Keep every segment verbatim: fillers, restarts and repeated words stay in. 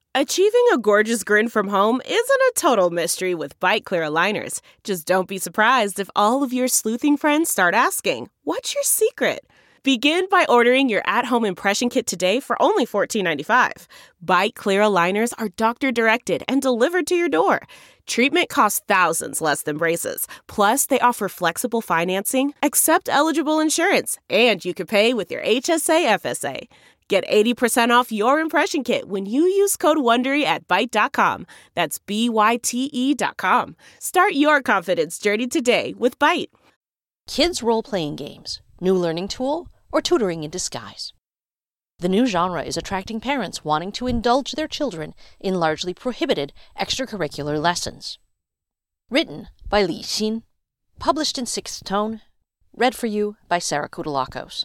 Achieving a gorgeous grin from home isn't a total mystery with Byte Clear aligners. Just don't be surprised if all of your sleuthing friends start asking, "What's your secret?" Begin by ordering your at-home impression kit today for only fourteen ninety-five. Byte Clear aligners are doctor-directed and delivered to your door. Treatment costs thousands less than braces. Plus, they offer flexible financing, accept eligible insurance, and you can pay with your H S A F S A. Get eighty percent off your impression kit when you use code WONDERY at byte dot com. That's B Y T E dot com. Start your confidence journey today with Byte. Kids role-playing games, new learning tool, or tutoring in disguise. The new genre is attracting parents wanting to indulge their children in largely prohibited extracurricular lessons. Written by Li Xin. Published in Sixth Tone. Read for you by Sarah Koudelakos.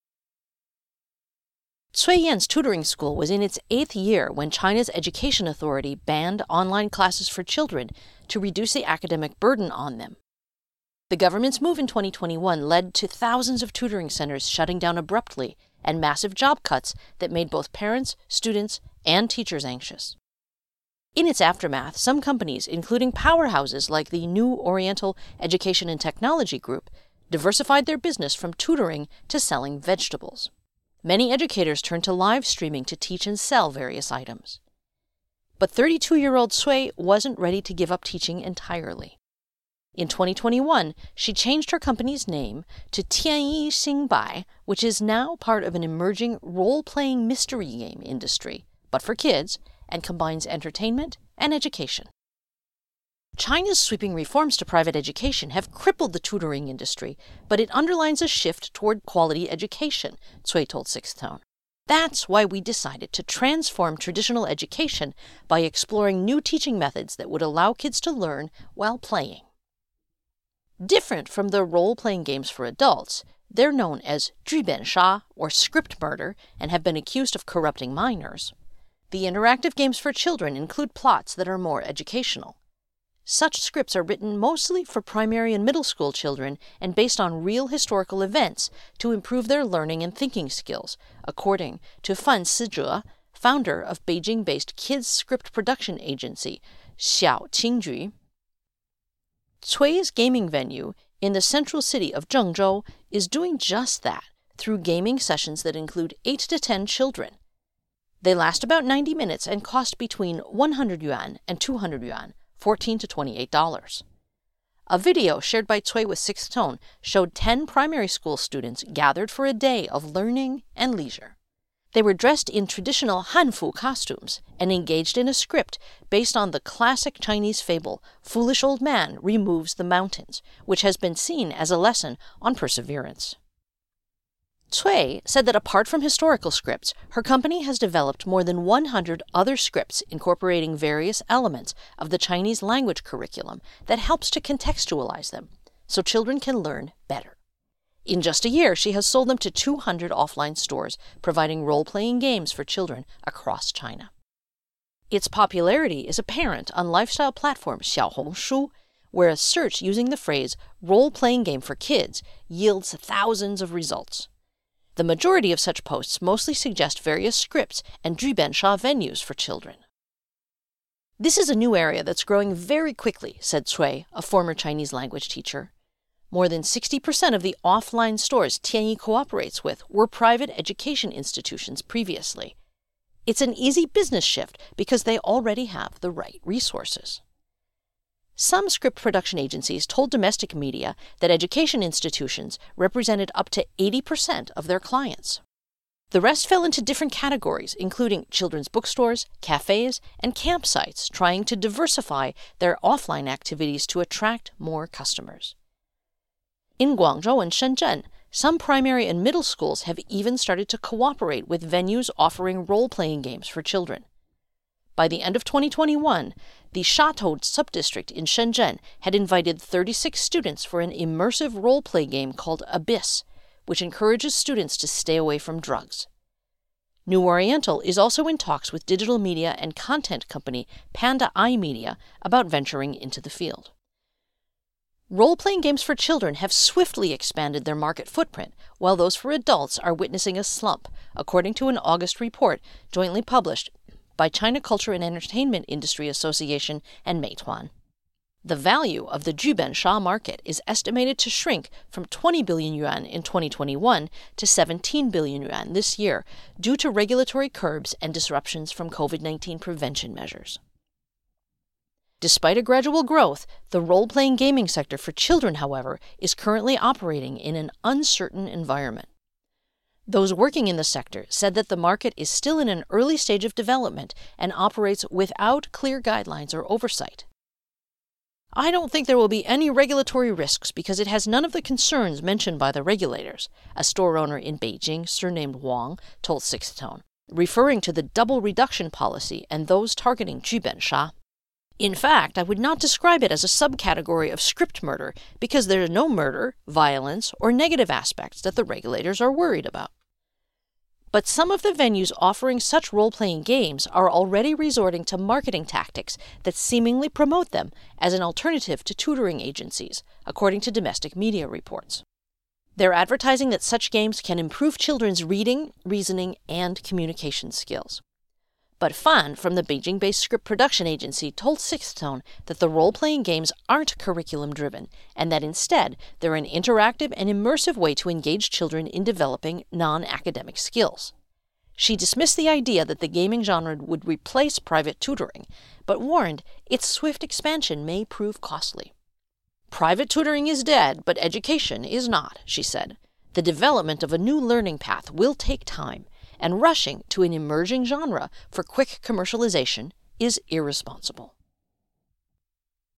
Cui Yan's tutoring school was in its eighth year when China's Education Authority banned online classes for children to reduce the academic burden on them. The government's move in twenty twenty-one led to thousands of tutoring centers shutting down abruptly and massive job cuts that made both parents, students, and teachers anxious. In its aftermath, some companies, including powerhouses like the New Oriental Education and Technology Group, diversified their business from tutoring to selling vegetables. Many educators turned to live streaming to teach and sell various items. But thirty-two-year-old Cui wasn't ready to give up teaching entirely. In twenty twenty-one, she changed her company's name to Tianyi Xingbai, which is now part of an emerging role-playing mystery game industry, but for kids, and combines entertainment and education. China's sweeping reforms to private education have crippled the tutoring industry, but it underlines a shift toward quality education, Cui told Sixth Tone. That's why we decided to transform traditional education by exploring new teaching methods that would allow kids to learn while playing. Different from the role-playing games for adults, they're known as 剧本杀 or script murder and have been accused of corrupting minors. The interactive games for children include plots that are more educational. Such scripts are written mostly for primary and middle school children and based on real historical events to improve their learning and thinking skills, according to Fan Sizhe, founder of Beijing-based kids script production agency Xiao Qingju. Cui's gaming venue in the central city of Zhengzhou is doing just that through gaming sessions that include eight to ten children. They last about ninety minutes and cost between one hundred yuan and two hundred yuan, fourteen to twenty-eight dollars. A video shared by Cui with Sixth Tone showed ten primary school students gathered for a day of learning and leisure. They were dressed in traditional Hanfu costumes and engaged in a script based on the classic Chinese fable Foolish Old Man Removes the Mountains, which has been seen as a lesson on perseverance. Cui said that apart from historical scripts, her company has developed more than one hundred other scripts incorporating various elements of the Chinese language curriculum that helps to contextualize them, so children can learn better. In just a year, she has sold them to two hundred offline stores, providing role-playing games for children across China. Its popularity is apparent on lifestyle platform Xiaohongshu, where a search using the phrase role-playing game for kids yields thousands of results. The majority of such posts mostly suggest various scripts and 剧本杀 venues for children. This is a new area that's growing very quickly, said Cui, a former Chinese language teacher. More than sixty percent of the offline stores Tianyi cooperates with were private education institutions previously. It's an easy business shift because they already have the right resources. Some script production agencies told domestic media that education institutions represented up to eighty percent of their clients. The rest fell into different categories, including children's bookstores, cafes, and campsites trying to diversify their offline activities to attract more customers. In Guangzhou and Shenzhen, some primary and middle schools have even started to cooperate with venues offering role-playing games for children. By the end of twenty twenty-one, the Shatou subdistrict in Shenzhen had invited thirty-six students for an immersive role-play game called Abyss, which encourages students to stay away from drugs. New Oriental is also in talks with digital media and content company Panda Eye Media about venturing into the field. Role-playing games for children have swiftly expanded their market footprint, while those for adults are witnessing a slump, according to an August report jointly published by China Culture and Entertainment Industry Association and Meituan. The value of the Jubenxia market is estimated to shrink from twenty billion yuan in twenty twenty-one to seventeen billion yuan this year due to regulatory curbs and disruptions from COVID nineteen prevention measures. Despite a gradual growth, the role-playing gaming sector for children, however, is currently operating in an uncertain environment. Those working in the sector said that the market is still in an early stage of development and operates without clear guidelines or oversight. I don't think there will be any regulatory risks because it has none of the concerns mentioned by the regulators, a store owner in Beijing, surnamed Wang, told Sixth Tone, referring to the double reduction policy and those targeting Jubenxia. In fact, I would not describe it as a subcategory of script murder because there is no murder, violence, or negative aspects that the regulators are worried about. But some of the venues offering such role-playing games are already resorting to marketing tactics that seemingly promote them as an alternative to tutoring agencies, according to domestic media reports. They're advertising that such games can improve children's reading, reasoning, and communication skills. But Fan from the Beijing-based script production agency told Sixth Tone that the role-playing games aren't curriculum-driven and that instead they're an interactive and immersive way to engage children in developing non-academic skills. She dismissed the idea that the gaming genre would replace private tutoring, but warned its swift expansion may prove costly. Private tutoring is dead, but education is not, she said. The development of a new learning path will take time, and rushing to an emerging genre for quick commercialization is irresponsible.